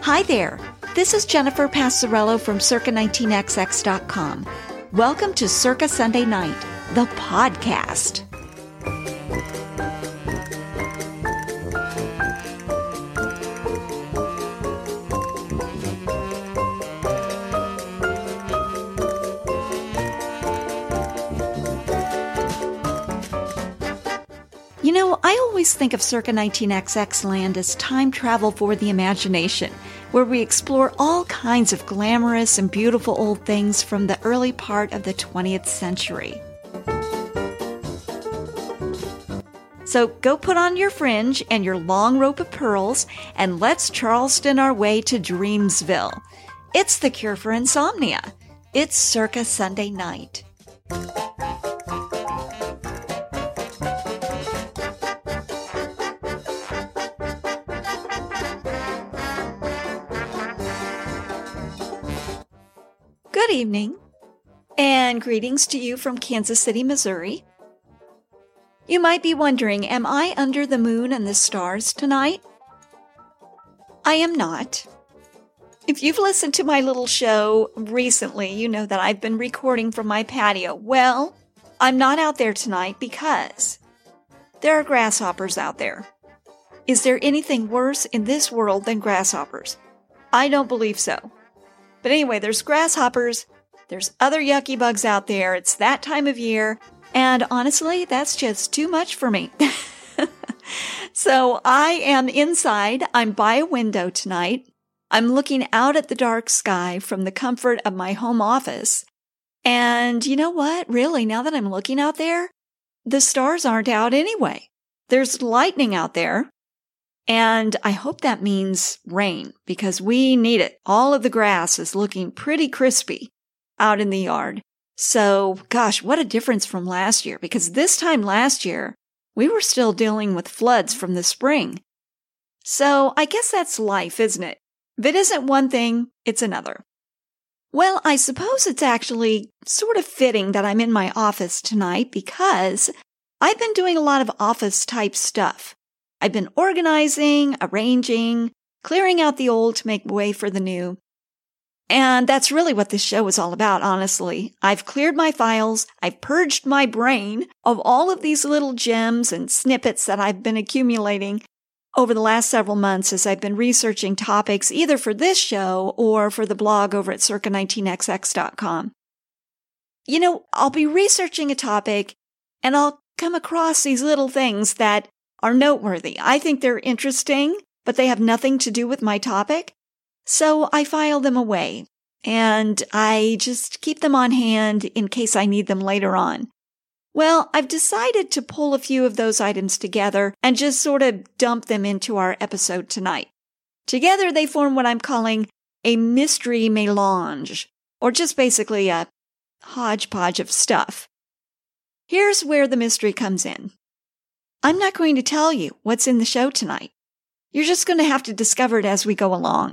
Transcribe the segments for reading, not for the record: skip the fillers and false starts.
Hi there. This is Jennifer Passarello from Circa19XX.com. Welcome to Circa Sunday Night, the podcast. You know, I always think of Circa 19XX land as time travel for the imagination, where we explore all kinds of glamorous and beautiful old things from the early part of the 20th century. So go put on your fringe and your long rope of pearls, and let's Charleston our way to Dreamsville. It's the cure for insomnia. It's Circa Sunday Night. Good evening, and greetings to you from Kansas City, Missouri. You might be wondering, am I under the moon and the stars tonight? I am not. If you've listened to my little show recently, you know that I've been recording from my patio. Well, I'm not out there tonight because there are grasshoppers out there. Is there anything worse in this world than grasshoppers? I don't believe so. But anyway, there's grasshoppers, there's other yucky bugs out there, it's that time of year, and honestly, that's just too much for me. So I am inside, I'm by a window tonight, I'm looking out at the dark sky from the comfort of my home office, and you know what, really, now that I'm looking out there, the stars aren't out anyway. There's lightning out there. And I hope that means rain, because we need it. All of the grass is looking pretty crispy out in the yard. So, gosh, what a difference from last year, because this time last year, we were still dealing with floods from the spring. So I guess that's life, isn't it? If it isn't one thing, it's another. Well, I suppose it's actually sort of fitting that I'm in my office tonight because I've been doing a lot of office-type stuff. I've been organizing, arranging, clearing out the old to make way for the new. And that's really what this show is all about, honestly. I've cleared my files, I've purged my brain of all of these little gems and snippets that I've been accumulating over the last several months as I've been researching topics either for this show or for the blog over at Circa19XX.com. You know, I'll be researching a topic and I'll come across these little things that are noteworthy. I think they're interesting, but they have nothing to do with my topic. So I file them away, and I just keep them on hand in case I need them later on. Well, I've decided to pull a few of those items together and just sort of dump them into our episode tonight. Together they form what I'm calling a mystery mélange, or just basically a hodgepodge of stuff. Here's where the mystery comes in. I'm not going to tell you what's in the show tonight. You're just going to have to discover it as we go along.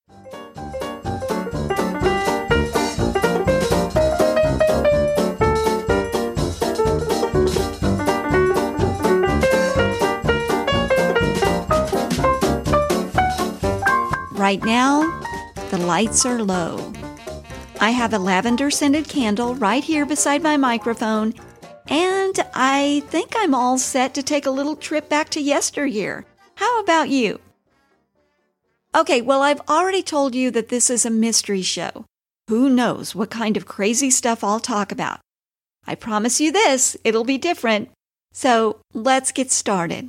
Right now, the lights are low. I have a lavender-scented candle right here beside my microphone, and I think I'm all set to take a little trip back to yesteryear. How about you? Okay, well, I've already told you that this is a mystery show. Who knows what kind of crazy stuff I'll talk about? I promise you this, it'll be different. So let's get started.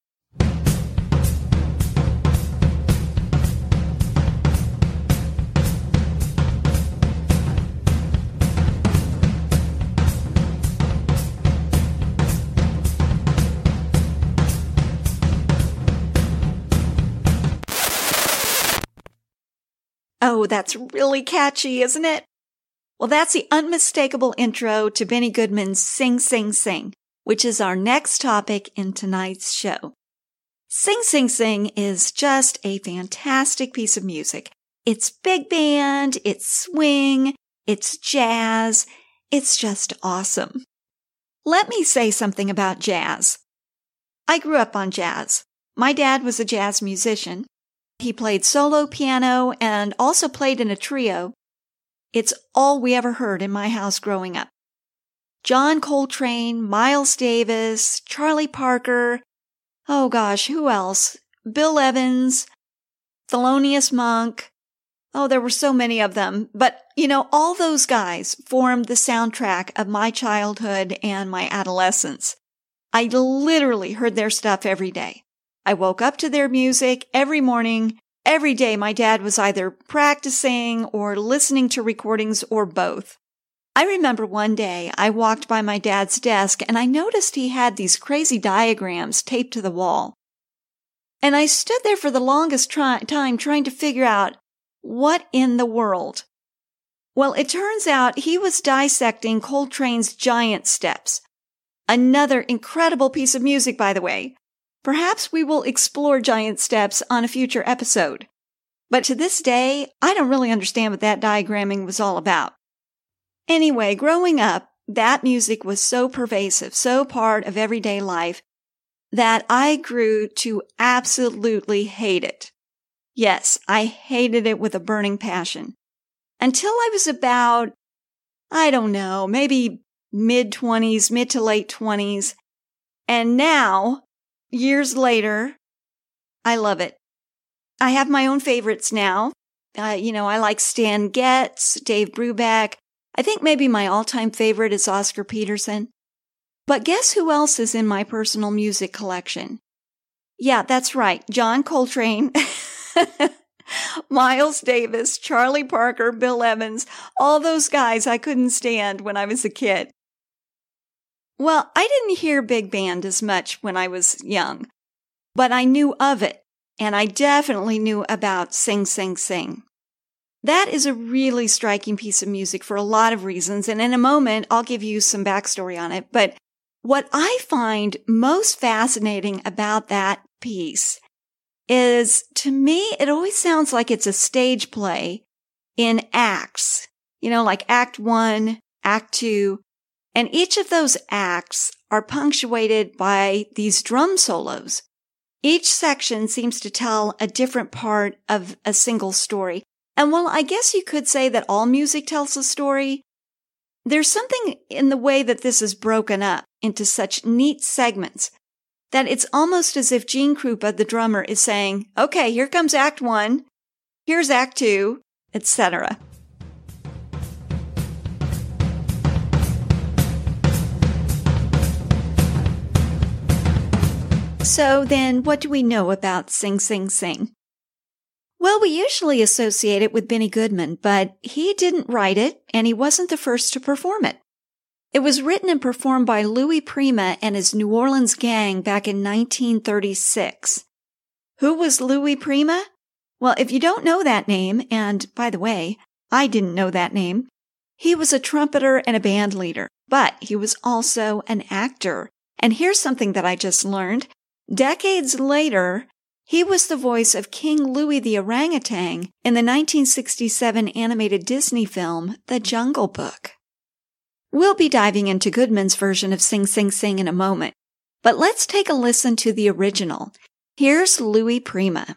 Oh, that's really catchy, isn't it? Well, that's the unmistakable intro to Benny Goodman's Sing, Sing, Sing, which is our next topic in tonight's show. Sing, Sing, Sing is just a fantastic piece of music. It's big band, it's swing, it's jazz, it's just awesome. Let me say something about jazz. I grew up on jazz. My dad was a jazz musician. He played solo piano and also played in a trio. It's all we ever heard in my house growing up. John Coltrane, Miles Davis, Charlie Parker, oh gosh, who else? Bill Evans, Thelonious Monk. Oh, there were so many of them. But, all those guys formed the soundtrack of my childhood and my adolescence. I literally heard their stuff every day. I woke up to their music every morning. Every day my dad was either practicing or listening to recordings or both. I remember one day I walked by my dad's desk and I noticed he had these crazy diagrams taped to the wall. And I stood there for the longest time trying to figure out what in the world. Well, it turns out he was dissecting Coltrane's Giant Steps. Another incredible piece of music, by the way. Perhaps we will explore Giant Steps on a future episode. But to this day, I don't really understand what that diagramming was all about. Anyway, growing up, that music was so pervasive, so part of everyday life, that I grew to absolutely hate it. Yes, I hated it with a burning passion. Until I was about, maybe mid-20s, mid to late 20s. And now, years later, I love it. I have my own favorites now. I like Stan Getz, Dave Brubeck. I think maybe my all-time favorite is Oscar Peterson. But guess who else is in my personal music collection? Yeah, that's right. John Coltrane, Miles Davis, Charlie Parker, Bill Evans, all those guys I couldn't stand when I was a kid. Well, I didn't hear big band as much when I was young, but I knew of it, and I definitely knew about Sing, Sing, Sing. That is a really striking piece of music for a lot of reasons, and in a moment, I'll give you some backstory on it. But what I find most fascinating about that piece is, to me, it always sounds like it's a stage play in acts, like Act 1, Act 2, and each of those acts are punctuated by these drum solos. Each section seems to tell a different part of a single story. And while I guess you could say that all music tells a story, there's something in the way that this is broken up into such neat segments that it's almost as if Gene Krupa, the drummer, is saying, okay, here comes Act 1, here's Act 2, etc. So then, what do we know about Sing, Sing, Sing? Well, we usually associate it with Benny Goodman, but he didn't write it, and he wasn't the first to perform it. It was written and performed by Louis Prima and his New Orleans gang back in 1936. Who was Louis Prima? Well, if you don't know that name, and by the way, I didn't know that name, he was a trumpeter and a band leader, but he was also an actor. And here's something that I just learned. Decades later, he was the voice of King Louie the Orangutan in the 1967 animated Disney film, The Jungle Book. We'll be diving into Goodman's version of Sing, Sing, Sing in a moment, but let's take a listen to the original. Here's Louis Prima.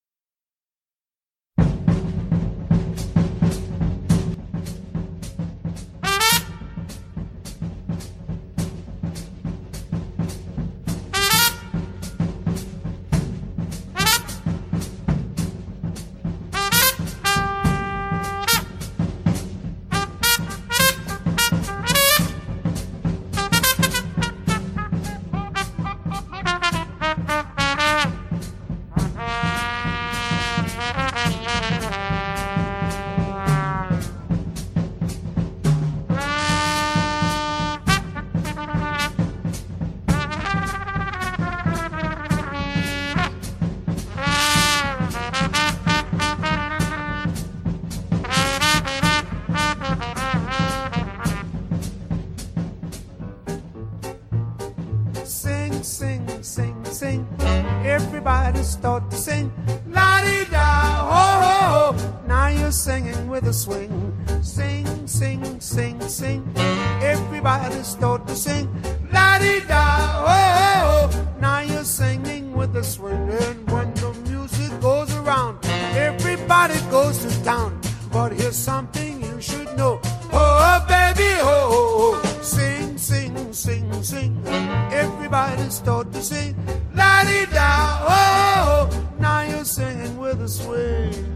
Sing, sing, sing. Everybody start to sing. La-dee-da, ho, ho, ho. Now you're singing with a swing. Sing, sing, sing, sing. Everybody start to sing. La-dee-da, ho, ho, ho. Now you're singing with a swing. And when the music goes around, here's something you should know. Oh, baby, oh, sing, sing, sing, sing. Everybody start to sing. La-di-da, oh, now you're singing with a swing.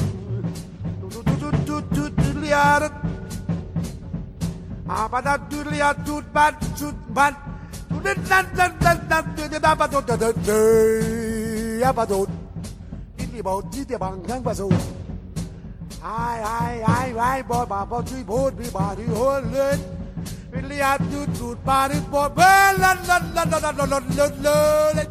I, boy, Baba, three, boy, be body, hold it. Really, I do, body, boy, la.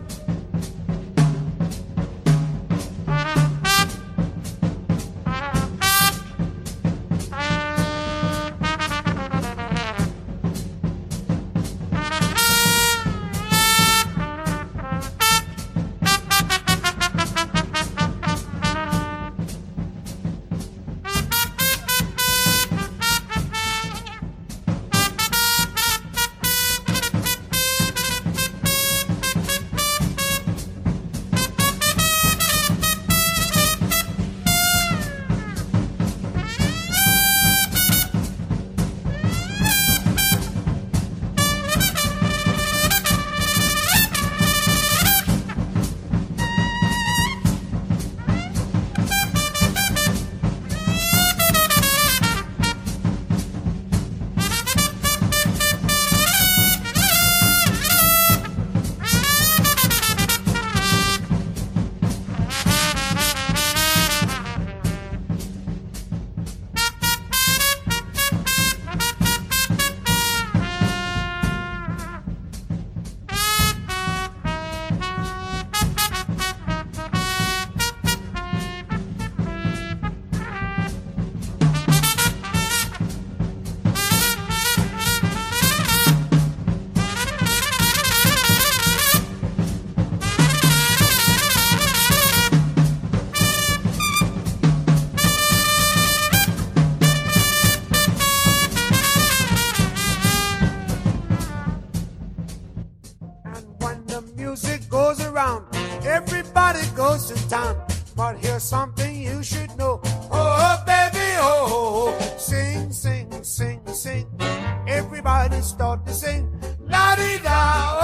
Everybody goes to town, but here's something you should know. Oh, baby, oh, sing, sing, sing, sing. Everybody start to sing. La-di-da,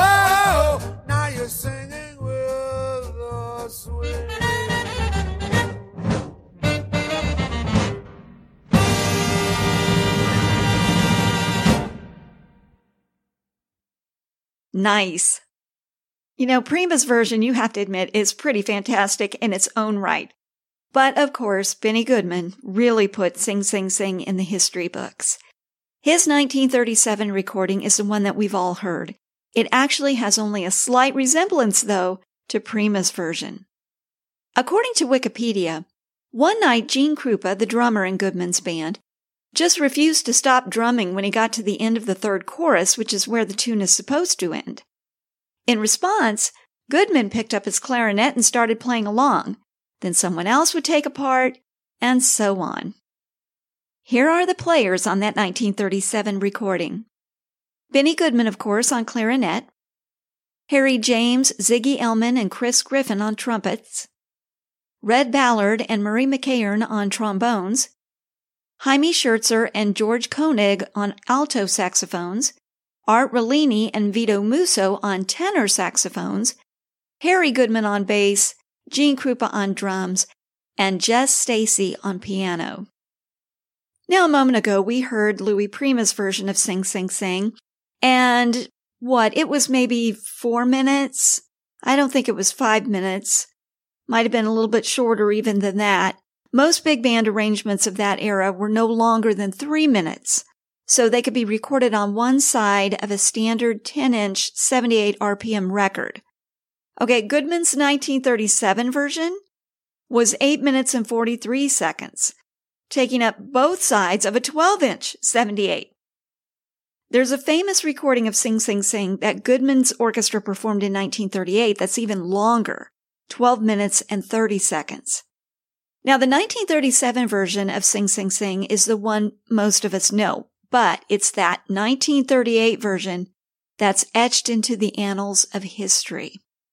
oh, now you're singing with a swing. Nice. You know, Prima's version, you have to admit, is pretty fantastic in its own right. But, of course, Benny Goodman really put Sing, Sing, Sing in the history books. His 1937 recording is the one that we've all heard. It actually has only a slight resemblance, though, to Prima's version. According to Wikipedia, one night Gene Krupa, the drummer in Goodman's band, just refused to stop drumming when he got to the end of the third chorus, which is where the tune is supposed to end. In response, Goodman picked up his clarinet and started playing along. Then someone else would take a part, and so on. Here are the players on that 1937 recording. Benny Goodman, of course, on clarinet. Harry James, Ziggy Elman, and Chris Griffin on trumpets. Red Ballard and Murray McCairn on trombones. Jaime Schertzer and George Koenig on alto saxophones. Art Rollini and Vito Musso on tenor saxophones, Harry Goodman on bass, Gene Krupa on drums, and Jess Stacy on piano. Now, a moment ago, we heard Louis Prima's version of Sing, Sing, Sing, and it was maybe 4 minutes? I don't think it was 5 minutes. Might have been a little bit shorter even than that. Most big band arrangements of that era were no longer than 3 minutes. So they could be recorded on one side of a standard 10-inch 78 RPM record. Okay, Goodman's 1937 version was 8 minutes and 43 seconds, taking up both sides of a 12-inch 78. There's a famous recording of Sing, Sing, Sing that Goodman's orchestra performed in 1938 that's even longer, 12 minutes and 30 seconds. Now, the 1937 version of Sing, Sing, Sing is the one most of us know. But it's that 1938 version that's etched into the annals of history.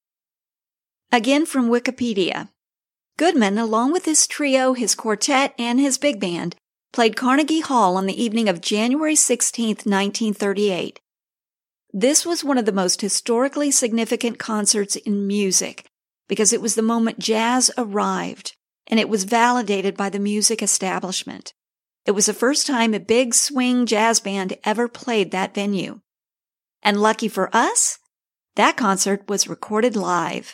Again from Wikipedia. Goodman, along with his trio, his quartet, and his big band, played Carnegie Hall on the evening of January 16, 1938. This was one of the most historically significant concerts in music because it was the moment jazz arrived, and it was validated by the music establishment. It was the first time a big swing jazz band ever played that venue. And lucky for us, that concert was recorded live.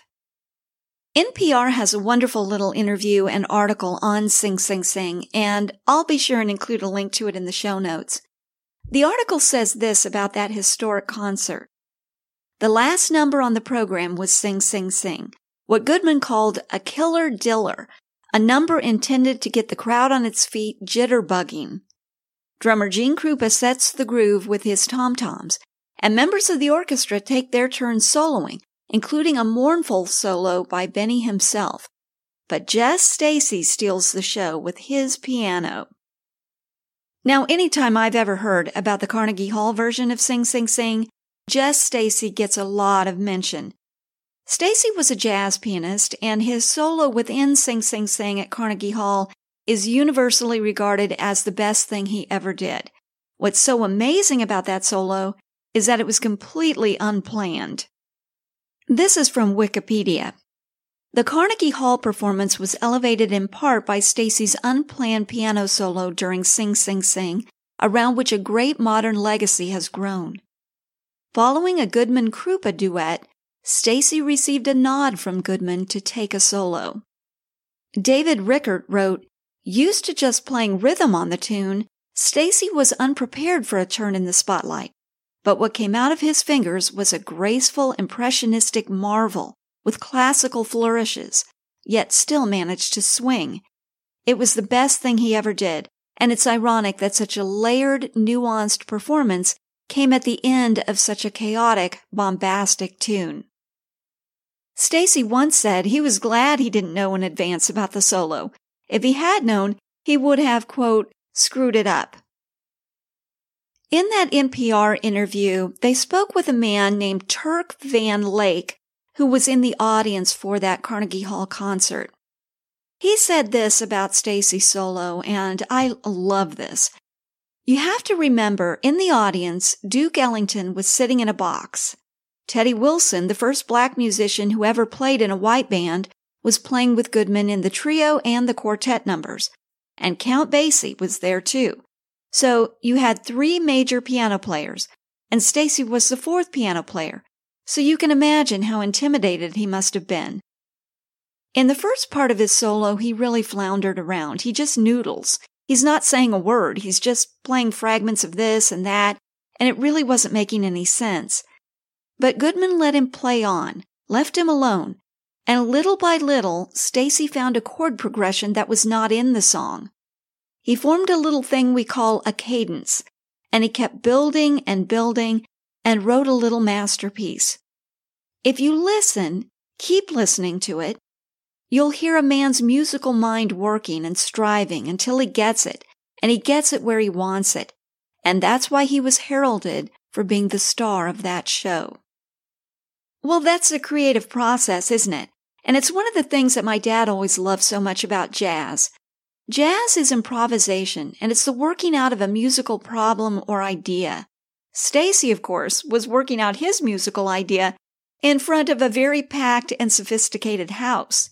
NPR has a wonderful little interview and article on Sing Sing Sing, and I'll be sure and include a link to it in the show notes. The article says this about that historic concert. The last number on the program was Sing Sing Sing, what Goodman called a killer diller, a number intended to get the crowd on its feet jitterbugging. Drummer Gene Krupa sets the groove with his tom-toms, and members of the orchestra take their turn soloing, including a mournful solo by Benny himself. But Jess Stacy steals the show with his piano. Now, anytime I've ever heard about the Carnegie Hall version of Sing Sing Sing, Jess Stacy gets a lot of mention. Stacy was a jazz pianist, and his solo within Sing Sing Sing at Carnegie Hall is universally regarded as the best thing he ever did. What's so amazing about that solo is that it was completely unplanned. This is from Wikipedia. The Carnegie Hall performance was elevated in part by Stacy's unplanned piano solo during Sing Sing Sing, around which a great modern legacy has grown. Following a Goodman-Krupa duet, Stacy received a nod from Goodman to take a solo. David Rickert wrote, "Used to just playing rhythm on the tune, Stacy was unprepared for a turn in the spotlight, but what came out of his fingers was a graceful, impressionistic marvel with classical flourishes, yet still managed to swing. It was the best thing he ever did, and it's ironic that such a layered, nuanced performance came at the end of such a chaotic, bombastic tune." Stacy once said he was glad he didn't know in advance about the solo. If he had known, he would have, quote, screwed it up. In that NPR interview, they spoke with a man named Turk Van Lake, who was in the audience for that Carnegie Hall concert. He said this about Stacy's solo, and I love this. You have to remember, in the audience, Duke Ellington was sitting in a box. Teddy Wilson, the first black musician who ever played in a white band, was playing with Goodman in the trio and the quartet numbers, and Count Basie was there too. So you had 3 major piano players, and Stacy was the 4th piano player, so you can imagine how intimidated he must have been. In the first part of his solo, he really floundered around. He just noodles. He's not saying a word. He's just playing fragments of this and that, and it really wasn't making any sense. But Goodman let him play on, left him alone, and little by little, Stacy found a chord progression that was not in the song. He formed a little thing we call a cadence, and he kept building and building and wrote a little masterpiece. If you listen, keep listening to it, you'll hear a man's musical mind working and striving until he gets it, and he gets it where he wants it. And that's why he was heralded for being the star of that show. Well, that's a creative process, isn't it? And it's one of the things that my dad always loved so much about jazz. Jazz is improvisation, and it's the working out of a musical problem or idea. Stacy, of course, was working out his musical idea in front of a very packed and sophisticated house.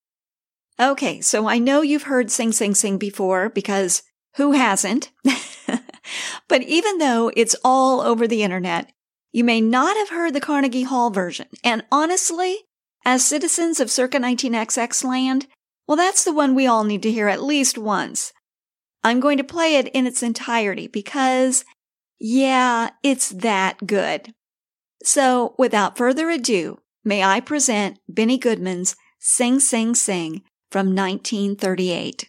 Okay, so I know you've heard Sing Sing Sing before, because who hasn't? But even though it's all over the internet, you may not have heard the Carnegie Hall version. And honestly, as citizens of circa 19XX land, well, that's the one we all need to hear at least once. I'm going to play it in its entirety because, yeah, it's that good. So, without further ado, may I present Benny Goodman's Sing Sing Sing from 1938.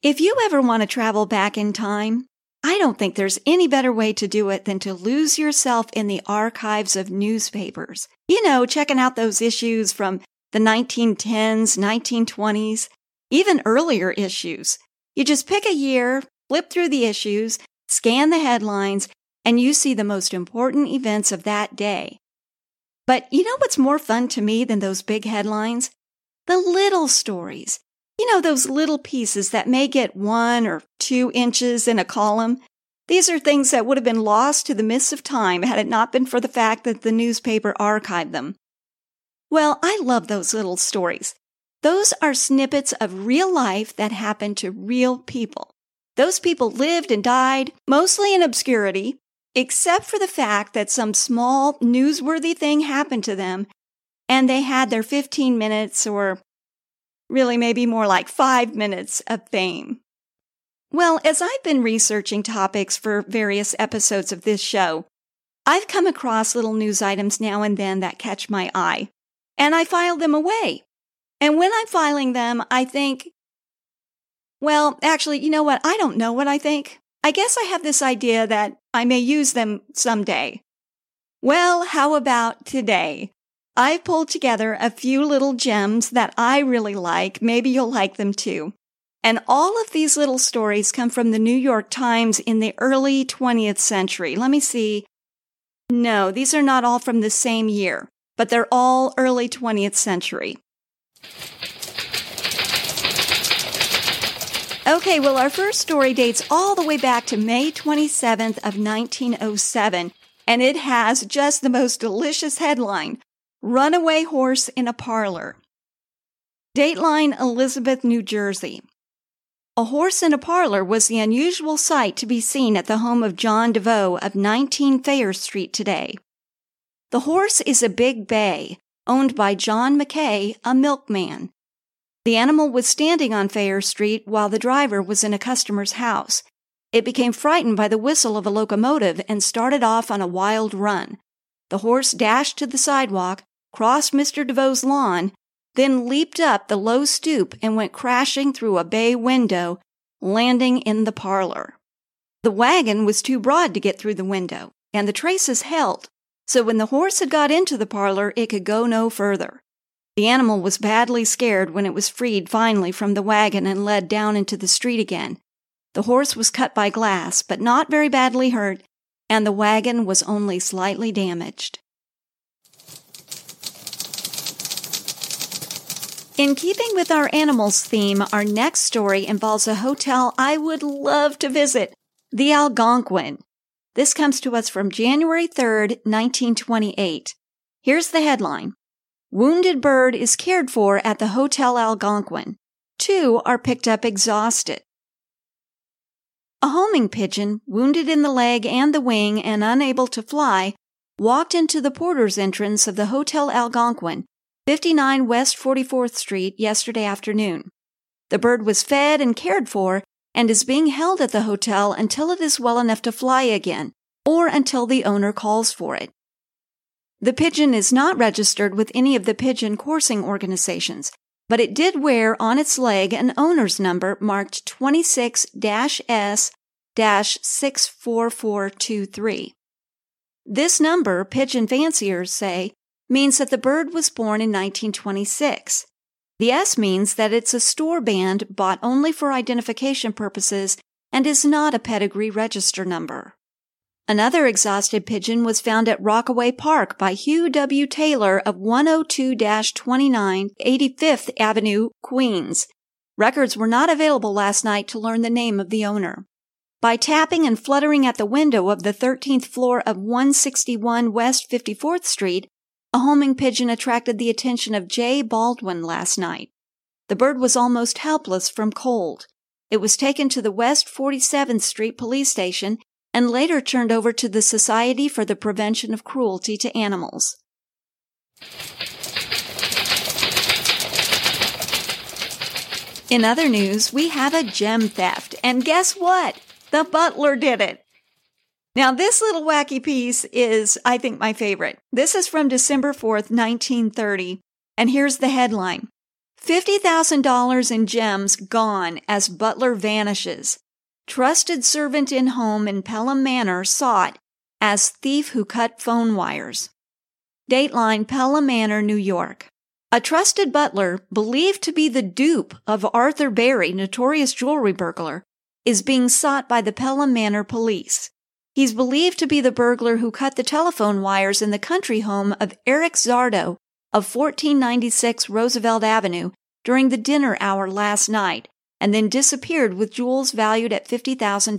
If you ever want to travel back in time, I don't think there's any better way to do it than to lose yourself in the archives of newspapers. You know, checking out those issues from the 1910s, 1920s, even earlier issues. You just pick a year, flip through the issues, scan the headlines, and you see the most important events of that day. But you know what's more fun to me than those big headlines? The little stories. You know, those little pieces that may get 1 or 2 inches in a column. These are things that would have been lost to the mists of time had it not been for the fact that the newspaper archived them. Well, I love those little stories. Those are snippets of real life that happened to real people. Those people lived and died, mostly in obscurity, except for the fact that some small, newsworthy thing happened to them, and they had their 15 minutes or really maybe more like 5 minutes of fame. Well, as I've been researching topics for various episodes of this show, I've come across little news items now and then that catch my eye, and I file them away. And when I'm filing them, I think, well, actually, you know what? I don't know what I think. I guess I have this idea that I may use them someday. Well, how about today? I've pulled together a few little gems that I really like. Maybe you'll like them too. And all of these little stories come from the New York Times in the early 20th century. Let me see. No, these are not all from the same year, but they're all early 20th century. Okay, well, our first story dates all the way back to May 27th of 1907, and it has just the most delicious headline, Runaway Horse in a Parlor. Dateline, Elizabeth, New Jersey. A horse in a parlor was the unusual sight to be seen at the home of John DeVoe of 19 Thayer Street today. The horse is a big bay, owned by John McKay, a milkman. The animal was standing on Thayer Street while the driver was in a customer's house. It became frightened by the whistle of a locomotive and started off on a wild run. The horse dashed to the sidewalk, crossed Mr. DeVoe's lawn, then leaped up the low stoop and went crashing through a bay window, landing in the parlor. The wagon was too broad to get through the window, and the traces held, so when the horse had got into the parlor, it could go no further. The animal was badly scared when it was freed finally from the wagon and led down into the street again. The horse was cut by glass, but not very badly hurt, and the wagon was only slightly damaged. In keeping with our animals theme, our next story involves a hotel I would love to visit, the Algonquin. This comes to us from January 3rd, 1928. Here's the headline. Wounded bird is cared for at the Hotel Algonquin. 2 are picked up exhausted. A homing pigeon, wounded in the leg and the wing and unable to fly, walked into the porter's entrance of the Hotel Algonquin, 59 West 44th Street, yesterday afternoon. The bird was fed and cared for and is being held at the hotel until it is well enough to fly again, or until the owner calls for it. The pigeon is not registered with any of the pigeon coursing organizations, but it did wear on its leg an owner's number marked 26-S-64423. This number, pigeon fanciers say, means that the bird was born in 1926. The S means that it's a store band bought only for identification purposes and is not a pedigree register number. Another exhausted pigeon was found at Rockaway Park by Hugh W. Taylor of 102-29 85th Avenue, Queens. Records were not available last night to learn the name of the owner. By tapping and fluttering at the window of the 13th floor of 161 West 54th Street, a homing pigeon attracted the attention of J. Baldwin last night. The bird was almost helpless from cold. It was taken to the West 47th Street police station and later turned over to the Society for the Prevention of Cruelty to Animals. In other news, we have a gem theft, and guess what? The butler did it. Now, this little wacky piece is, I think, my favorite. This is from December 4th, 1930, and here's the headline. $50,000 in gems gone as butler vanishes. Trusted servant in home in Pelham Manor sought as thief who cut phone wires. Dateline, Pelham Manor, New York. A trusted butler, believed to be the dupe of Arthur Berry, notorious jewelry burglar, is being sought by the Pelham Manor police. He's believed to be the burglar who cut the telephone wires in the country home of Eric Zardo of 1496 Roosevelt Avenue during the dinner hour last night, and then disappeared with jewels valued at $50,000.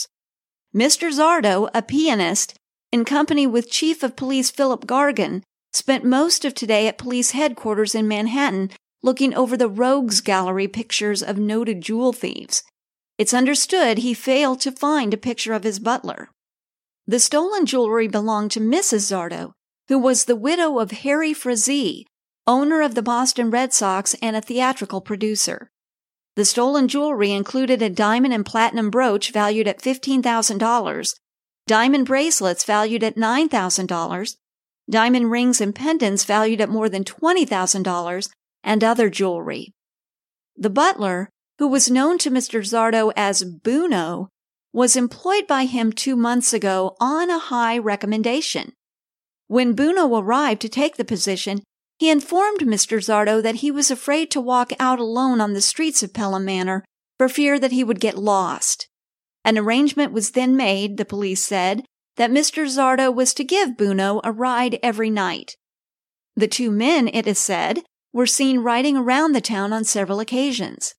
Mr. Zardo, a pianist, in company with Chief of Police Philip Gargan, spent most of today at police headquarters in Manhattan looking over the rogues gallery pictures of noted jewel thieves. It's understood he failed to find a picture of his butler. The stolen jewelry belonged to Mrs. Zardo, who was the widow of Harry Frazee, owner of the Boston Red Sox and a theatrical producer. The stolen jewelry included a diamond and platinum brooch valued at $15,000, diamond bracelets valued at $9,000, diamond rings and pendants valued at more than $20,000, and other jewelry. The butler, who was known to Mr. Zardo as Buno, was employed by him 2 months ago on a high recommendation. When Buno arrived to take the position, he informed Mr. Zardo that he was afraid to walk out alone on the streets of Pelham Manor for fear that he would get lost. An arrangement was then made, the police said, that Mr. Zardo was to give Buno a ride every night. The two men, it is said, were seen riding around the town on several occasions.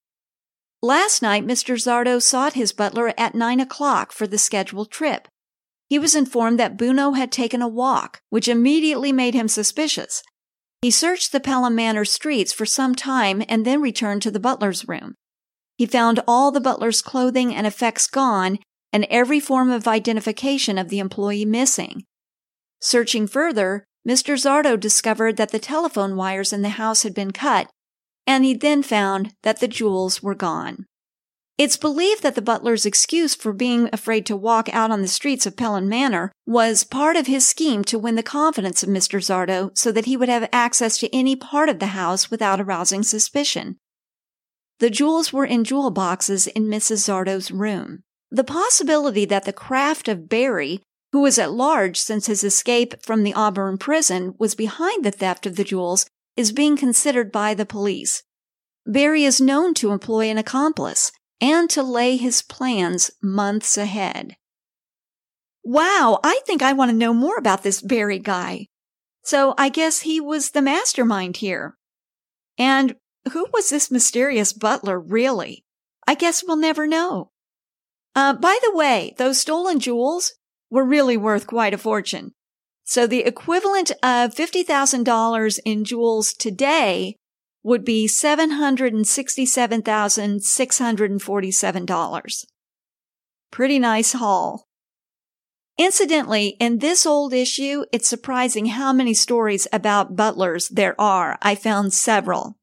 Last night, Mr. Zardo sought his butler at 9 o'clock for the scheduled trip. He was informed that Buno had taken a walk, which immediately made him suspicious. He searched the Pelham Manor streets for some time and then returned to the butler's room. He found all the butler's clothing and effects gone and every form of identification of the employee missing. Searching further, Mr. Zardo discovered that the telephone wires in the house had been cut, and he then found that the jewels were gone. It's believed that the butler's excuse for being afraid to walk out on the streets of Pelham Manor was part of his scheme to win the confidence of Mr. Zardo so that he would have access to any part of the house without arousing suspicion. The jewels were in jewel boxes in Mrs. Zardo's room. The possibility that the craft of Berry, who was at large since his escape from the Auburn prison, was behind the theft of the jewels is being considered by the police. Berry is known to employ an accomplice and to lay his plans months ahead. Wow, I think I want to know more about this Berry guy. So I guess he was the mastermind here. And who was this mysterious butler, really? I guess we'll never know. By the way, those stolen jewels were really worth quite a fortune. So the equivalent of $50,000 in jewels today would be $767,647. Pretty nice haul. Incidentally, in this old issue, it's surprising how many stories about butlers there are. I found several.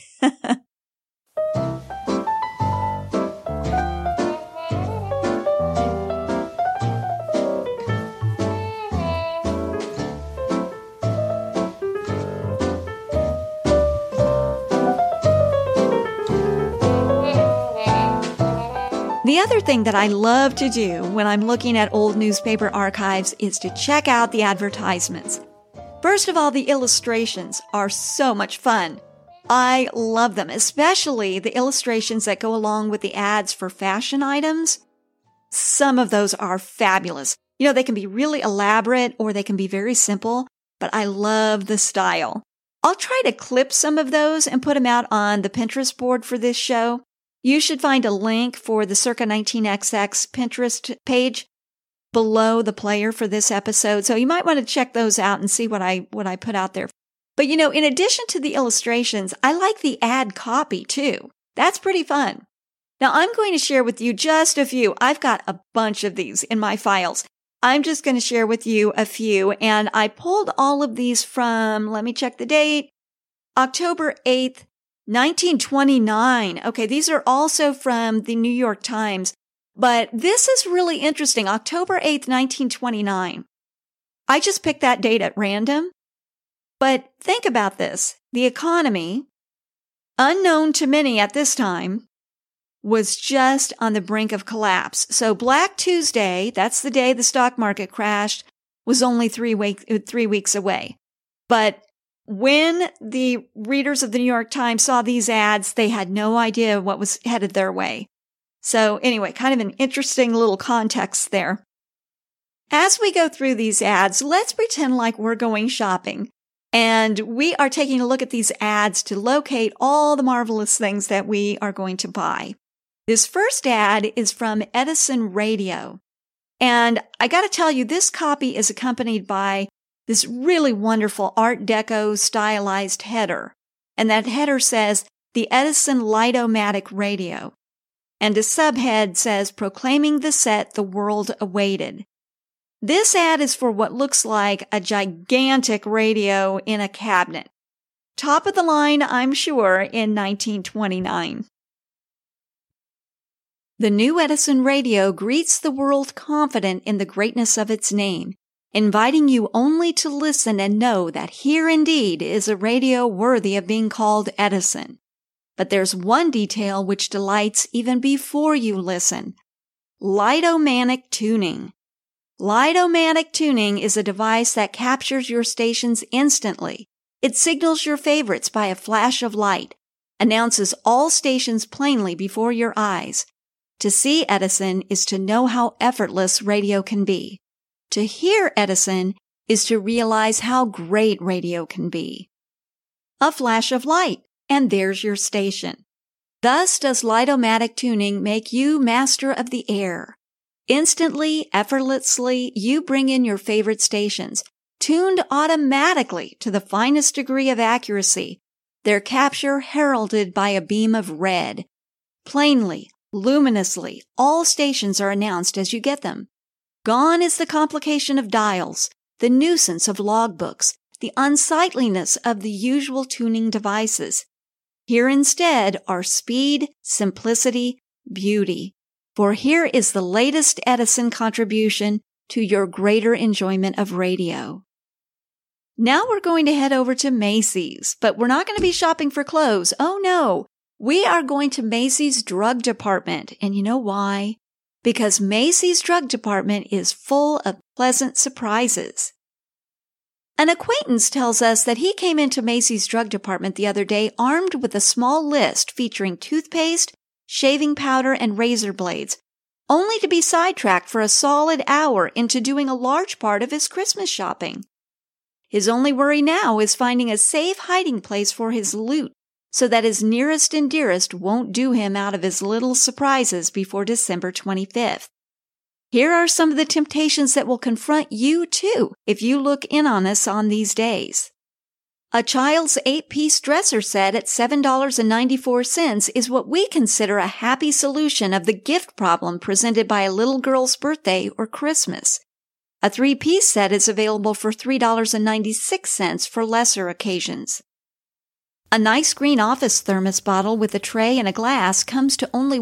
The other thing that I love to do when I'm looking at old newspaper archives is to check out the advertisements. First of all, the illustrations are so much fun. I love them, especially the illustrations that go along with the ads for fashion items. Some of those are fabulous. You know, they can be really elaborate or they can be very simple, but I love the style. I'll try to clip some of those and put them out on the Pinterest board for this show. You should find a link for the Circa 19XX Pinterest page below the player for this episode. So you might want to check those out and see what I put out there. But you know, in addition to the illustrations, I like the ad copy too. That's pretty fun. Now I'm going to share with you just a few. I've got a bunch of these in my files. I'm just going to share with you a few. And I pulled all of these from, let me check the date, October 8th, 1929. Okay, these are also from the New York Times, but this is really interesting. October 8th, 1929. I just picked that date at random, but think about this. The economy, unknown to many at this time, was just on the brink of collapse. So Black Tuesday, that's the day the stock market crashed, was only 3 weeks away. But when the readers of the New York Times saw these ads, they had no idea what was headed their way. So anyway, kind of an interesting little context there. As we go through these ads, let's pretend like we're going shopping. And we are taking a look at these ads to locate all the marvelous things that we are going to buy. This first ad is from Edison Radio. And I got to tell you, this copy is accompanied by this really wonderful Art Deco stylized header. And that header says, the Edison Light-O-Matic Radio. And a subhead says, proclaiming the set the world awaited. This ad is for what looks like a gigantic radio in a cabinet. Top of the line, I'm sure, in 1929. The new Edison Radio greets the world confident in the greatness of its name, inviting you only to listen and know that here indeed is a radio worthy of being called Edison. But there's one detail which delights even before you listen. Light-O-Matic tuning. Light-O-Matic tuning is a device that captures your stations instantly. It signals your favorites by a flash of light, announces all stations plainly before your eyes. To see Edison is to know how effortless radio can be. To hear Edison is to realize how great radio can be. A flash of light, and there's your station. Thus does Light-O-Matic tuning make you master of the air. Instantly, effortlessly, you bring in your favorite stations, tuned automatically to the finest degree of accuracy, their capture heralded by a beam of red. Plainly, luminously, all stations are announced as you get them. Gone is the complication of dials, the nuisance of logbooks, the unsightliness of the usual tuning devices. Here instead are speed, simplicity, beauty. For here is the latest Edison contribution to your greater enjoyment of radio. Now we're going to head over to Macy's, but we're not going to be shopping for clothes. Oh no! We are going to Macy's Drug Department, and you know why? Because Macy's Drug Department is full of pleasant surprises. An acquaintance tells us that he came into Macy's Drug Department the other day armed with a small list featuring toothpaste, shaving powder, and razor blades, only to be sidetracked for a solid hour into doing a large part of his Christmas shopping. His only worry now is finding a safe hiding place for his loot, so that his nearest and dearest won't do him out of his little surprises before December 25th. Here are some of the temptations that will confront you too if you look in on us on these days. A child's 8-piece dresser set at $7.94 is what we consider a happy solution of the gift problem presented by a little girl's birthday or Christmas. A 3-piece set is available for $3.96 for lesser occasions. A nice green office thermos bottle with a tray and a glass comes to only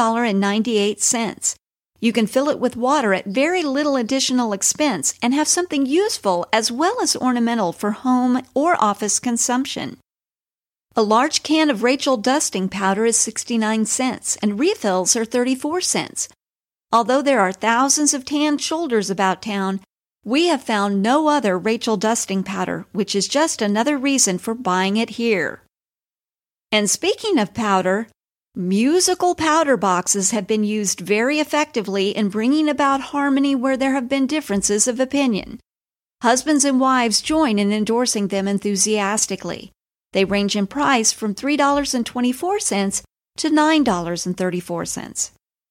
$1.98. You can fill it with water at very little additional expense and have something useful as well as ornamental for home or office consumption. A large can of Rachel dusting powder is 69 cents and refills are 34 cents. Although there are thousands of tanned shoulders about town, we have found no other Rachel dusting powder, which is just another reason for buying it here. And speaking of powder, musical powder boxes have been used very effectively in bringing about harmony where there have been differences of opinion. Husbands and wives join in endorsing them enthusiastically. They range in price from $3.24 to $9.34.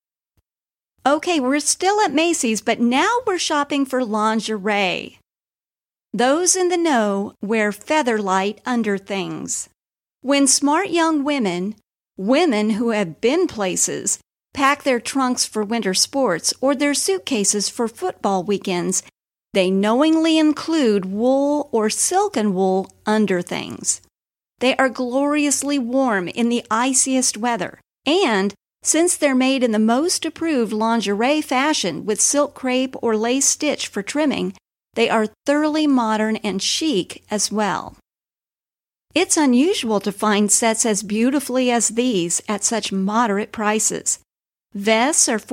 Okay, we're still at Macy's, but now we're shopping for lingerie. Those in the know wear featherlight under things. When smart young women who have been places, pack their trunks for winter sports or their suitcases for football weekends, they knowingly include wool or silken wool under things. They are gloriously warm in the iciest weather, and since they're made in the most approved lingerie fashion with silk crepe or lace stitch for trimming, they are thoroughly modern and chic as well. It's unusual to find sets as beautifully as these at such moderate prices. Vests are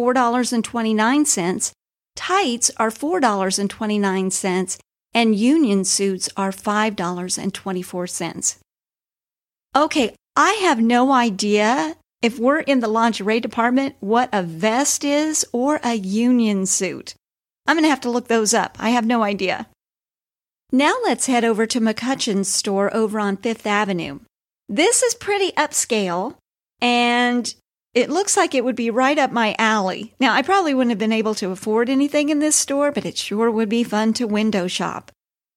$4.29, tights are $4.29, and union suits are $5.24. Okay, I have no idea if we're in the lingerie department what a vest is or a union suit. I'm going to have to look those up. I have no idea. Now let's head over to McCutcheon's store over on Fifth Avenue. This is pretty upscale, and it looks like it would be right up my alley. Now, I probably wouldn't have been able to afford anything in this store, but it sure would be fun to window shop.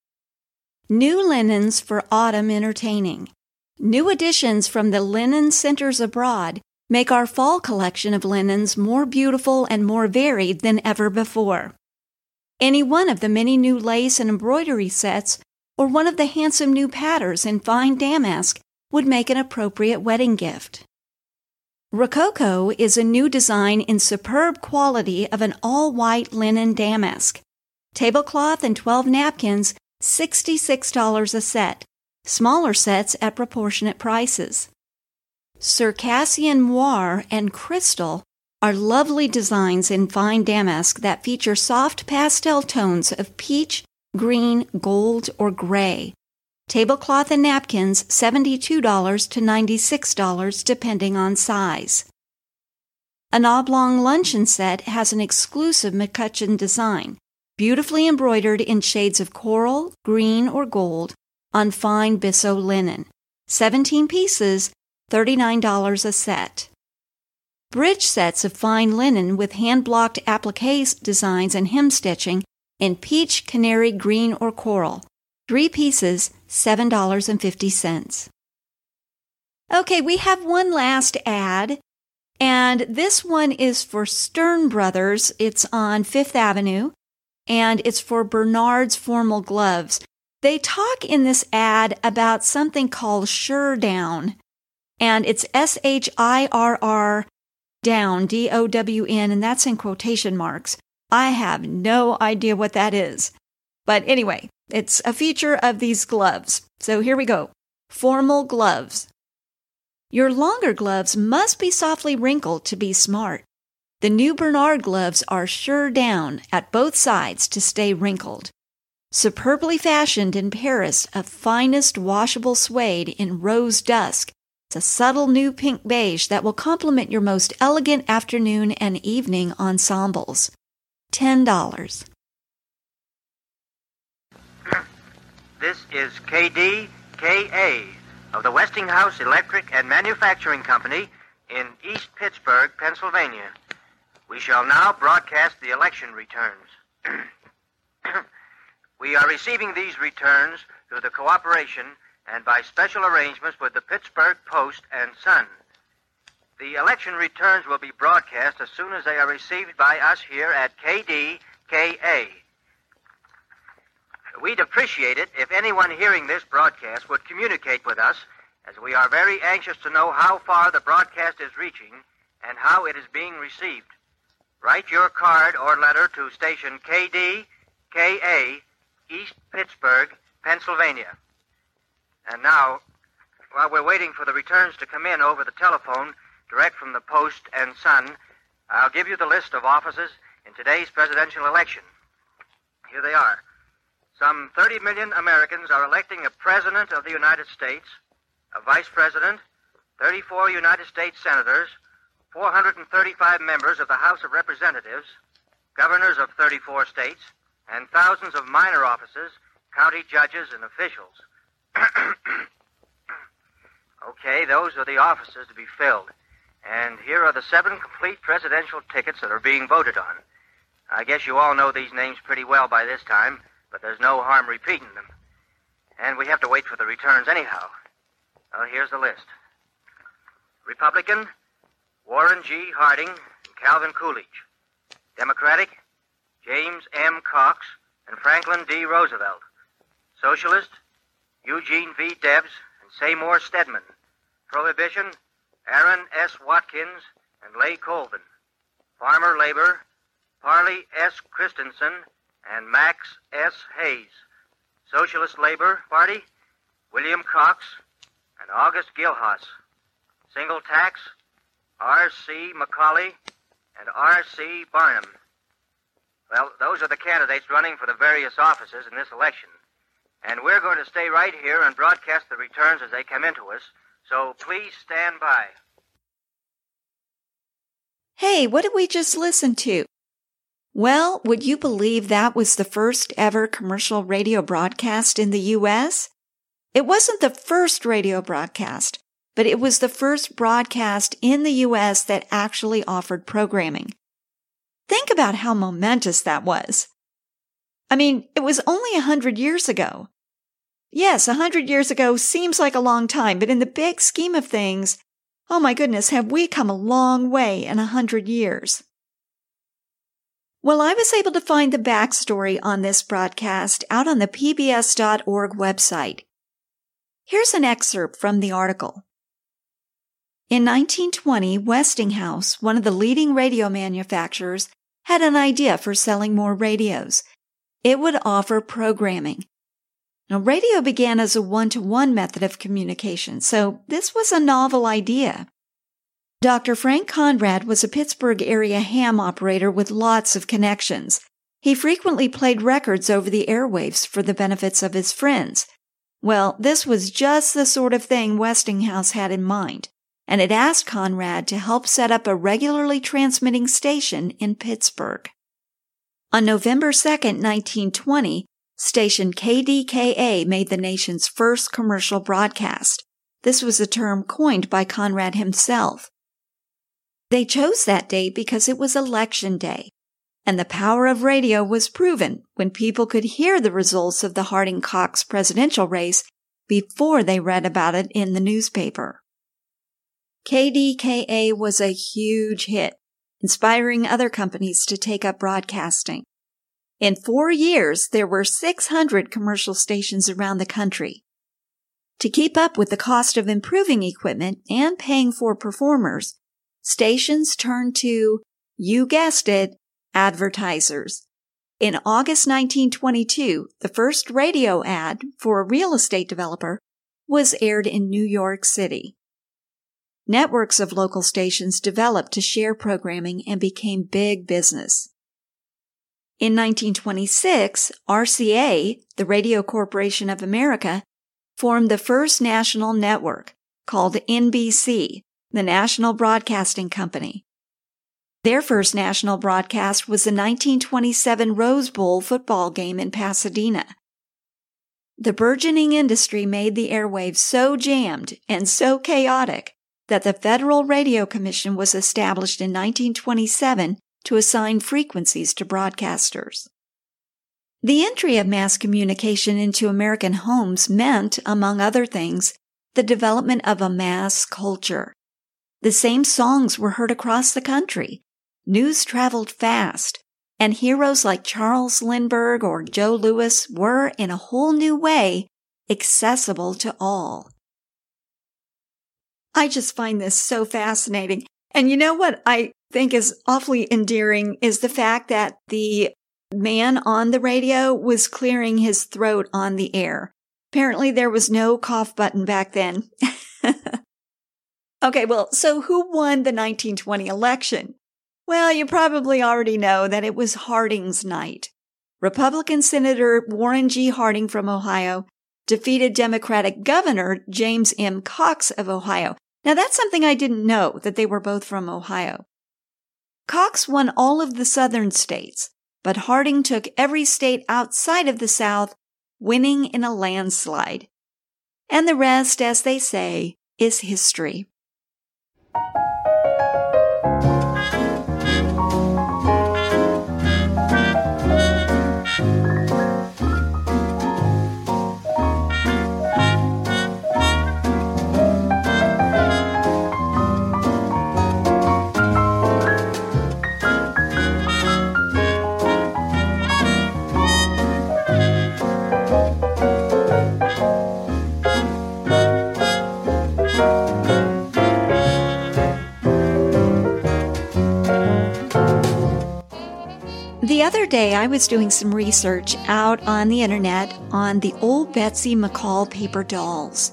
New linens for autumn entertaining. New additions from the Linen Centers Abroad make our fall collection of linens more beautiful and more varied than ever before. Any one of the many new lace and embroidery sets or one of the handsome new patterns in fine damask would make an appropriate wedding gift. Rococo is a new design in superb quality of an all-white linen damask. Tablecloth and 12 napkins, $66 a set. Smaller sets at proportionate prices. Circassian Moire and Crystal are lovely designs in fine damask that feature soft pastel tones of peach, green, gold, or gray. Tablecloth and napkins, $72 to $96 depending on size. An oblong luncheon set has an exclusive McCutcheon design, beautifully embroidered in shades of coral, green, or gold on fine Bissau linen. 17 pieces, $39 a set. Bridge sets of fine linen with hand-blocked applique designs and hem stitching in peach, canary, green, or coral. 3 pieces, $7.50. Okay, we have one last ad, and this one is for Stern Brothers. It's on Fifth Avenue, and it's for Bernard's Formal Gloves. They talk in this ad about something called Shirr-Down, and it's SHIRR down, DOWN, and that's in quotation marks. I have no idea what that is. But anyway, it's a feature of these gloves. So here we go. Formal gloves. Your longer gloves must be softly wrinkled to be smart. The new Bernard gloves are Shirr-Down at both sides to stay wrinkled. Superbly fashioned in Paris of finest washable suede in rose dusk, it's a subtle new pink beige that will complement your most elegant afternoon and evening ensembles. $10. This is KDKA of the Westinghouse Electric and Manufacturing Company in East Pittsburgh, Pennsylvania. We shall now broadcast the election returns. We are receiving these returns through the cooperation and by special arrangements with the Pittsburgh Post and Sun. The election returns will be broadcast as soon as they are received by us here at KDKA. We'd appreciate it if anyone hearing this broadcast would communicate with us, as we are very anxious to know how far the broadcast is reaching and how it is being received. Write your card or letter to station KDKA, East Pittsburgh, Pennsylvania. And now, while we're waiting for the returns to come in over the telephone, direct from the Post and Sun, I'll give you the list of offices in today's presidential election. Here they are. Some 30 million Americans are electing a president of the United States, a vice president, 34 United States senators, 435 members of the House of Representatives, governors of 34 states, and thousands of minor offices, county judges, and officials. Okay, those are the offices to be filled. And here are the 7 complete presidential tickets that are being voted on. I guess you all know these names pretty well by this time, but there's no harm repeating them. And we have to wait for the returns anyhow. Well, here's the list. Republican, Warren G. Harding and Calvin Coolidge. Democratic, James M. Cox and Franklin D. Roosevelt. Socialist, Eugene V. Debs and Seymour Stedman. Prohibition, Aaron S. Watkins and Leigh Colvin. Farmer Labor, Parley S. Christensen and Max S. Hayes. Socialist Labor Party, William Cox, and August Gilhus. Single tax, R.C. McCauley and R.C. Barnum. Well, those are the candidates running for the various offices in this election. And we're going to stay right here and broadcast the returns as they come into us, so please stand by. Hey, what did we just listen to? Well, would you believe that was the first ever commercial radio broadcast in the U.S.? It wasn't the first radio broadcast, but it was the first broadcast in the U.S. that actually offered programming. Think about how momentous that was. I mean, it was only 100 years ago. Yes, 100 years ago seems like a long time, but in the big scheme of things, oh my goodness, have we come a long way in 100 years. Well, I was able to find the backstory on this broadcast out on the pbs.org website. Here's an excerpt from the article. In 1920, Westinghouse, one of the leading radio manufacturers, had an idea for selling more radios. It would offer programming. Now, radio began as a one-to-one method of communication, so this was a novel idea. Dr. Frank Conrad was a Pittsburgh area ham operator with lots of connections. He frequently played records over the airwaves for the benefits of his friends. Well, this was just the sort of thing Westinghouse had in mind, and it asked Conrad to help set up a regularly transmitting station in Pittsburgh. On November 2, 1920, station KDKA made the nation's first commercial broadcast. This was a term coined by Conrad himself. They chose that date because it was Election Day, and the power of radio was proven when people could hear the results of the Harding-Cox presidential race before they read about it in the newspaper. KDKA was a huge hit, inspiring other companies to take up broadcasting. In 4 years, there were 600 commercial stations around the country. To keep up with the cost of improving equipment and paying for performers, stations turned to, you guessed it, advertisers. In August 1922, the first radio ad for a real estate developer was aired in New York City. Networks of local stations developed to share programming and became big business. In 1926, RCA, the Radio Corporation of America, formed the first national network, called NBC, the National Broadcasting Company. Their first national broadcast was the 1927 Rose Bowl football game in Pasadena. The burgeoning industry made the airwaves so jammed and so chaotic that the Federal Radio Commission was established in 1927 to assign frequencies to broadcasters. The entry of mass communication into American homes meant, among other things, the development of a mass culture. The same songs were heard across the country. News traveled fast, and heroes like Charles Lindbergh or Joe Louis were, in a whole new way, accessible to all. I just find this so fascinating. And you know what I think is awfully endearing is the fact that the man on the radio was clearing his throat on the air. Apparently there was no cough button back then. Okay, well, so who won the 1920 election? Well, you probably already know that it was Harding's night. Republican Senator Warren G. Harding from Ohio defeated Democratic Governor James M. Cox of Ohio. Now, that's something I didn't know, that they were both from Ohio. Cox won all of the southern states, but Harding took every state outside of the South, winning in a landslide. And the rest, as they say, is history. The other day, I was doing some research out on the internet on the old Betsy McCall paper dolls.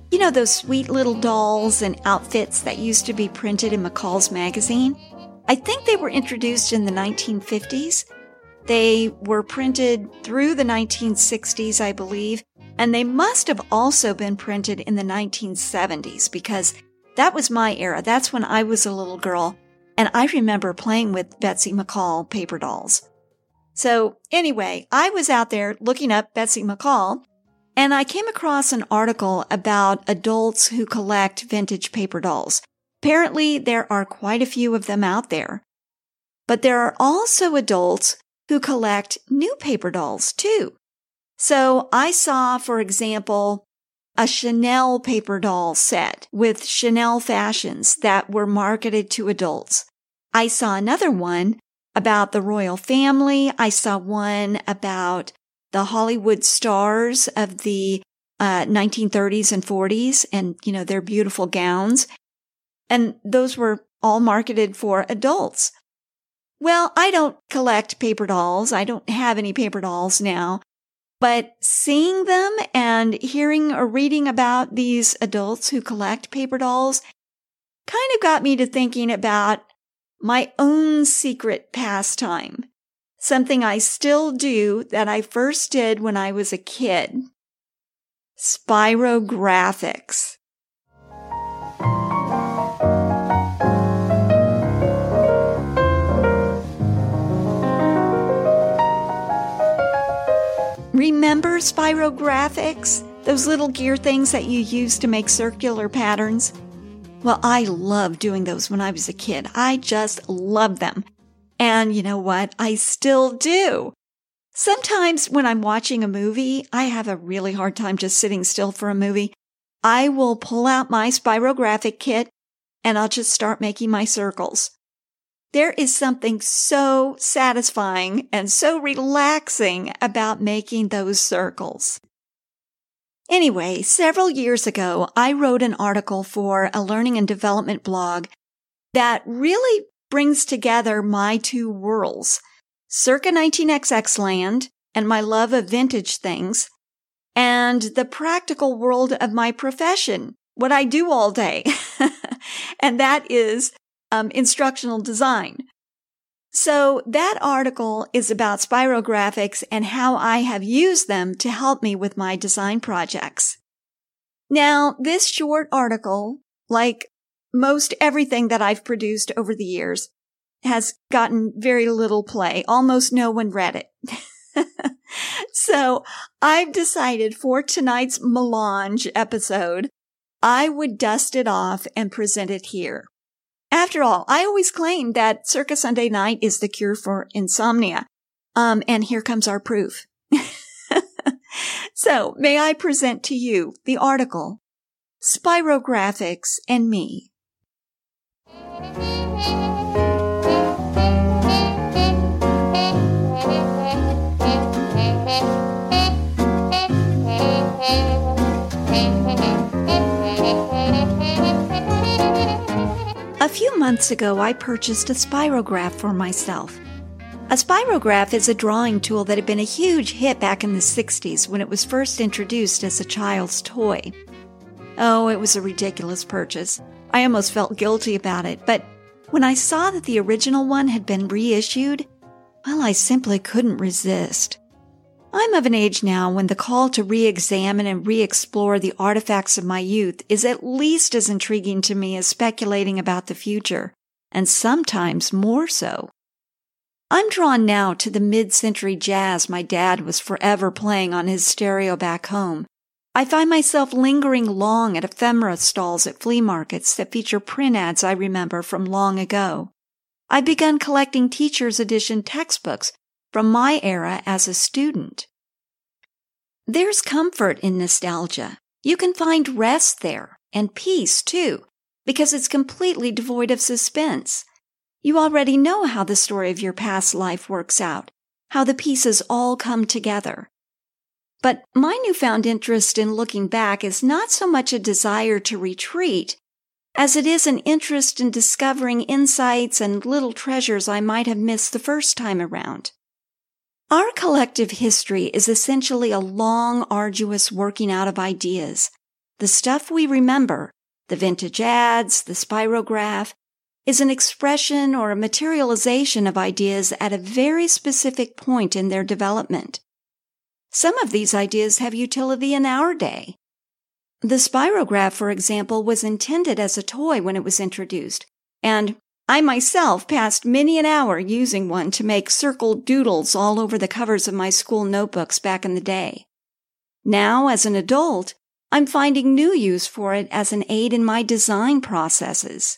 You know those sweet little dolls and outfits that used to be printed in McCall's magazine? I think they were introduced in the 1950s. They were printed through the 1960s, I believe, and they must have also been printed in the 1970s because that was my era. That's when I was a little girl, and I remember playing with Betsy McCall paper dolls. So anyway, I was out there looking up Betsy McCall, and I came across an article about adults who collect vintage paper dolls. Apparently, there are quite a few of them out there. But there are also adults who collect new paper dolls, too. So I saw, for example, a Chanel paper doll set with Chanel fashions that were marketed to adults. I saw another one about the royal family. I saw one about the Hollywood stars of the 1930s and 40s and, you know, their beautiful gowns. And those were all marketed for adults. Well, I don't collect paper dolls. I don't have any paper dolls now. But seeing them and hearing or reading about these adults who collect paper dolls kind of got me to thinking about my own secret pastime. Something I still do that I first did when I was a kid. Spirographics. Remember spirographics? Those little gear things that you use to make circular patterns? Well, I loved doing those when I was a kid. I just loved them. And you know what? I still do. Sometimes when I'm watching a movie, I have a really hard time just sitting still for a movie. I will pull out my spirographic kit and I'll just start making my circles. There is something so satisfying and so relaxing about making those circles. Anyway, several years ago, I wrote an article for a learning and development blog that really brings together my two worlds, circa 19XX land and my love of vintage things, and the practical world of my profession, what I do all day. And that is instructional design. So that article is about spirographics and how I have used them to help me with my design projects. Now, this short article, like most everything that I've produced over the years, has gotten very little play. Almost no one read it. So I've decided for tonight's melange episode, I would dust it off and present it here. After all, I always claim that Circa Sunday Night is the cure for insomnia. And here comes our proof. So may I present to you the article, Spirographics and Me. A few months ago, I purchased a spirograph for myself. A spirograph is a drawing tool that had been a huge hit back in the 60s when it was first introduced as a child's toy. Oh, it was a ridiculous purchase. I almost felt guilty about it, but when I saw that the original one had been reissued, well, I simply couldn't resist. I'm of an age now when the call to re-examine and re-explore the artifacts of my youth is at least as intriguing to me as speculating about the future, and sometimes more so. I'm drawn now to the mid-century jazz my dad was forever playing on his stereo back home. I find myself lingering long at ephemera stalls at flea markets that feature print ads I remember from long ago. I've begun collecting teacher's edition textbooks from my era as a student. There's comfort in nostalgia. You can find rest there, and peace too, because it's completely devoid of suspense. You already know how the story of your past life works out, how the pieces all come together. But my newfound interest in looking back is not so much a desire to retreat, as it is an interest in discovering insights and little treasures I might have missed the first time around. Our collective history is essentially a long, arduous working out of ideas, The stuff we remember, the vintage ads, the spirograph, is an expression or a materialization of ideas at a very specific point in their development. Some of these ideas have utility in our day. The spirograph, for example, was intended as a toy when it was introduced, and I myself passed many an hour using one to make circled doodles all over the covers of my school notebooks back in the day. Now, as an adult, I'm finding new use for it as an aid in my design processes.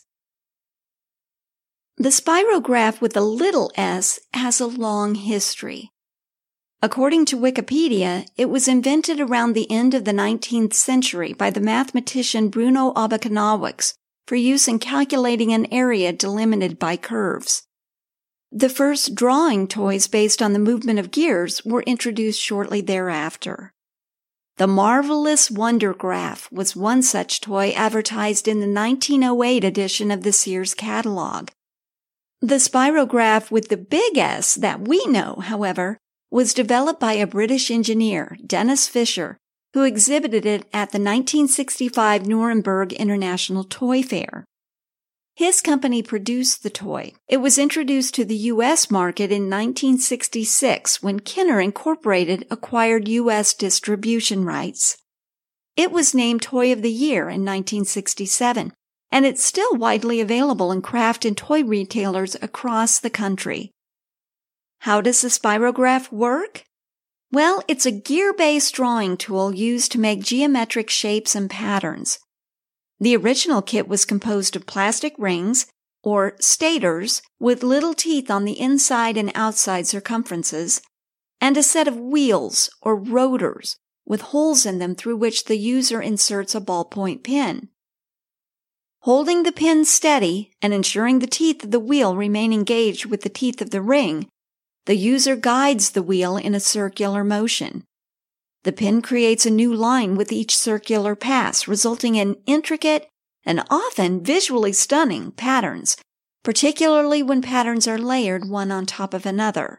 The spirograph with a little s has a long history. According to Wikipedia, it was invented around the end of the 19th century by the mathematician Bruno Abakanowicz for use in calculating an area delimited by curves. The first drawing toys based on the movement of gears were introduced shortly thereafter. The Marvelous Wonder Graph was one such toy advertised in the 1908 edition of the Sears catalog. The spirograph with the big S that we know, however, was developed by a British engineer, Dennis Fisher, who exhibited it at the 1965 Nuremberg International Toy Fair. His company produced the toy. It was introduced to the U.S. market in 1966 when Kenner Incorporated acquired U.S. distribution rights. It was named Toy of the Year in 1967, and it's still widely available in craft and toy retailers across the country. How does the spirograph work? Well, it's a gear-based drawing tool used to make geometric shapes and patterns. The original kit was composed of plastic rings, or stators, with little teeth on the inside and outside circumferences, and a set of wheels, or rotors, with holes in them through which the user inserts a ballpoint pen. Holding the pin steady and ensuring the teeth of the wheel remain engaged with the teeth of the ring, the user guides the wheel in a circular motion. The pin creates a new line with each circular pass, resulting in intricate and often visually stunning patterns, particularly when patterns are layered one on top of another.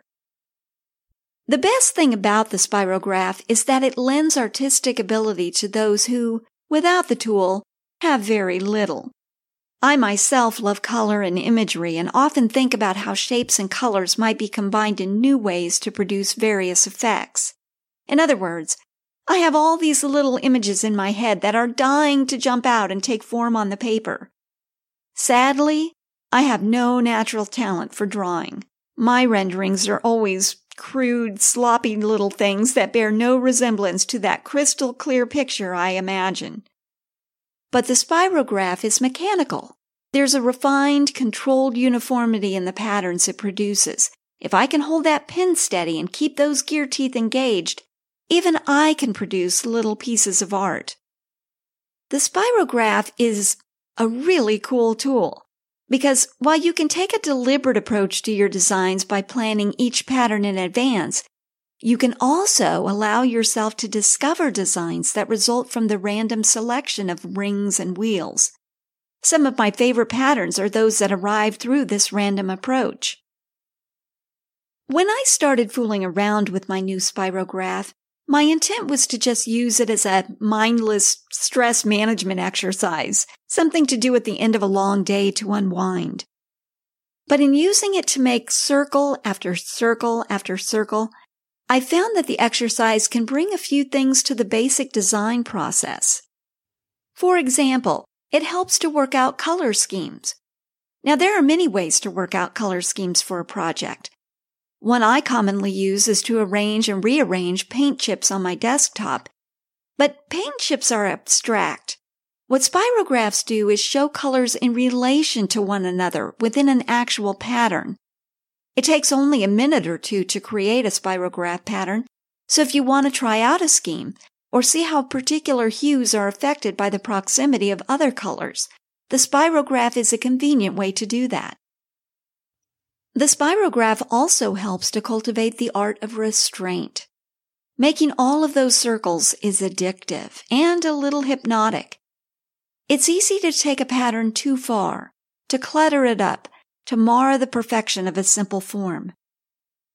The best thing about the spirograph is that it lends artistic ability to those who, without the tool, have very little. I myself love color and imagery and often think about how shapes and colors might be combined in new ways to produce various effects. In other words, I have all these little images in my head that are dying to jump out and take form on the paper. Sadly, I have no natural talent for drawing. My renderings are always crude, sloppy little things that bear no resemblance to that crystal clear picture I imagine. But the spirograph is mechanical. There's a refined, controlled uniformity in the patterns it produces. If I can hold that pin steady and keep those gear teeth engaged, even I can produce little pieces of art. The spirograph is a really cool tool because while you can take a deliberate approach to your designs by planning each pattern in advance, you can also allow yourself to discover designs that result from the random selection of rings and wheels. Some of my favorite patterns are those that arrive through this random approach. When I started fooling around with my new spirograph, my intent was to just use it as a mindless stress management exercise, something to do at the end of a long day to unwind. But in using it to make circle after circle after circle, I found that the exercise can bring a few things to the basic design process. For example, it helps to work out color schemes. Now, there are many ways to work out color schemes for a project. One I commonly use is to arrange and rearrange paint chips on my desktop. But paint chips are abstract. What spirographs do is show colors in relation to one another within an actual pattern. It takes only a minute or two to create a spirograph pattern, so if you want to try out a scheme or see how particular hues are affected by the proximity of other colors, the spirograph is a convenient way to do that. The spirograph also helps to cultivate the art of restraint. Making all of those circles is addictive and a little hypnotic. It's easy to take a pattern too far, to clutter it up, to mar the perfection of a simple form.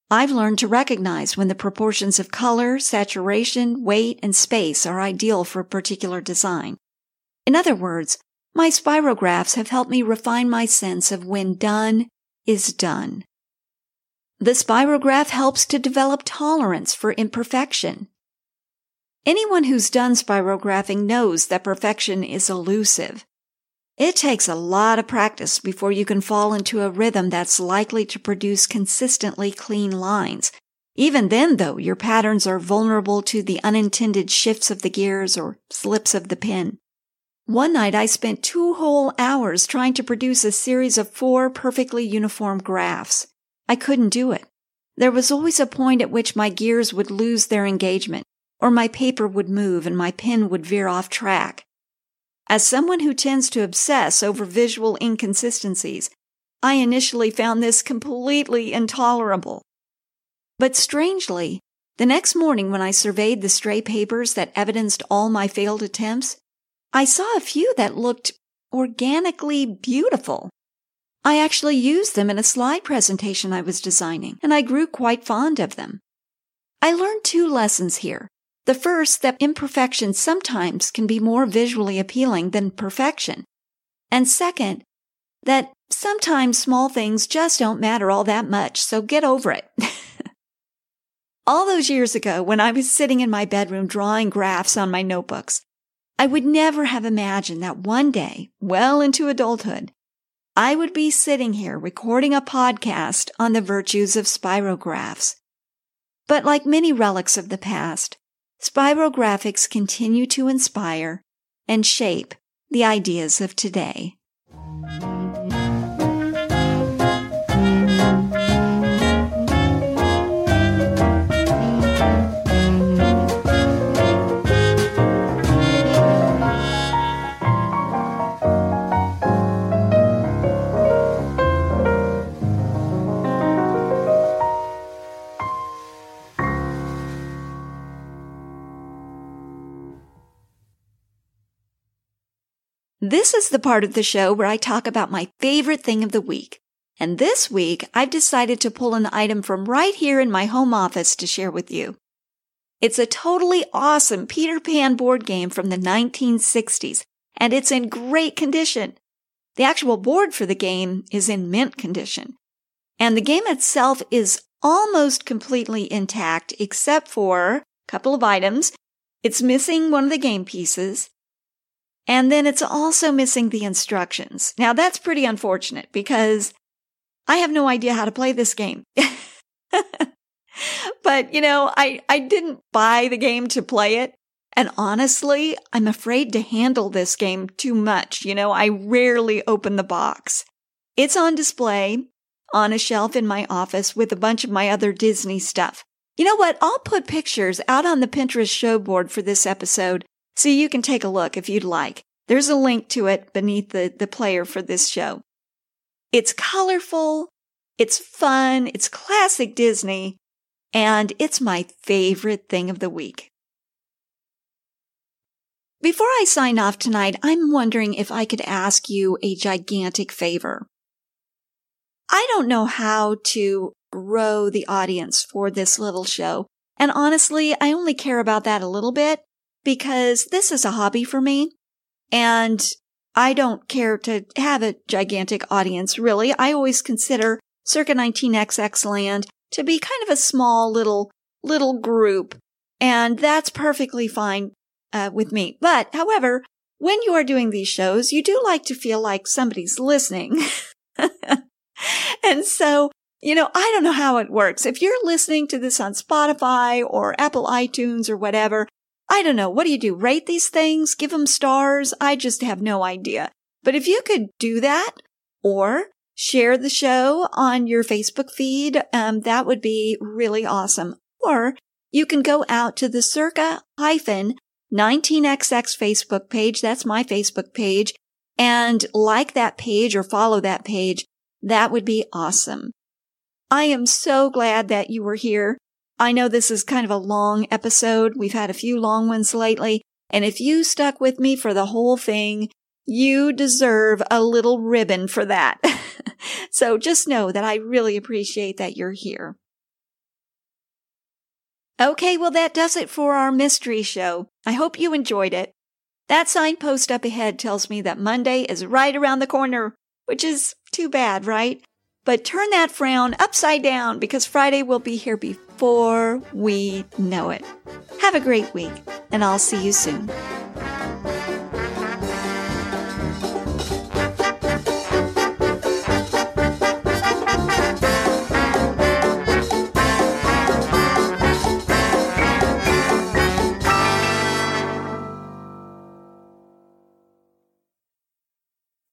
I've learned to recognize when the proportions of color, saturation, weight, and space are ideal for a particular design. In other words, my spirographs have helped me refine my sense of when done is done. The spirograph helps to develop tolerance for imperfection. Anyone who's done spirographing knows that perfection is elusive. It takes a lot of practice before you can fall into a rhythm that's likely to produce consistently clean lines. Even then, though, your patterns are vulnerable to the unintended shifts of the gears or slips of the pen. One night I spent 2 whole hours trying to produce a series of 4 perfectly uniform graphs. I couldn't do it. There was always a point at which my gears would lose their engagement, or my paper would move and my pen would veer off track. As someone who tends to obsess over visual inconsistencies, I initially found this completely intolerable. But strangely, the next morning when I surveyed the stray papers that evidenced all my failed attempts, I saw a few that looked organically beautiful. I actually used them in a slide presentation I was designing, and I grew quite fond of them. I learned 2 lessons here. The first, that imperfection sometimes can be more visually appealing than perfection. And second, that sometimes small things just don't matter all that much, so get over it. All those years ago, when I was sitting in my bedroom drawing graphs on my notebooks, I would never have imagined that one day, well into adulthood, I would be sitting here recording a podcast on the virtues of spirographs. But like many relics of the past, spirographics continue to inspire and shape the ideas of today. This is the part of the show where I talk about my favorite thing of the week. And this week, I've decided to pull an item from right here in my home office to share with you. It's a totally awesome Peter Pan board game from the 1960s, and it's in great condition. The actual board for the game is in mint condition. And the game itself is almost completely intact, except for a couple of items. It's missing one of the game pieces. And then it's also missing the instructions. Now, that's pretty unfortunate because I have no idea how to play this game. But, I didn't buy the game to play it. And honestly, I'm afraid to handle this game too much. I rarely open the box. It's on display on a shelf in my office with a bunch of my other Disney stuff. You know what? I'll put pictures out on the Pinterest show board for this episode, so you can take a look if you'd like. There's a link to it beneath the player for this show. It's colorful, it's fun, it's classic Disney, and it's my favorite thing of the week. Before I sign off tonight, I'm wondering if I could ask you a gigantic favor. I don't know how to grow the audience for this little show, and honestly, I only care about that a little bit, because this is a hobby for me, and I don't care to have a gigantic audience, really. I always consider Circa 19XX Land to be kind of a small little group, and that's perfectly fine with me. But, however, when you are doing these shows, you do like to feel like somebody's listening. And so, I don't know how it works. If you're listening to this on Spotify or Apple iTunes or whatever, I don't know. What do? Rate these things? Give them stars? I just have no idea. But if you could do that, or share the show on your Facebook feed, that would be really awesome. Or you can go out to the Circa-19XX Facebook page. That's my Facebook page. And like that page or follow that page. That would be awesome. I am so glad that you were here. I know this is kind of a long episode. We've had a few long ones lately. And if you stuck with me for the whole thing, you deserve a little ribbon for that. So just know that I really appreciate that you're here. Okay, well, that does it for our mystery show. I hope you enjoyed it. That signpost up ahead tells me that Monday is right around the corner, which is too bad, right? But turn that frown upside down because Friday will be here before we know it. Have a great week, and I'll see you soon.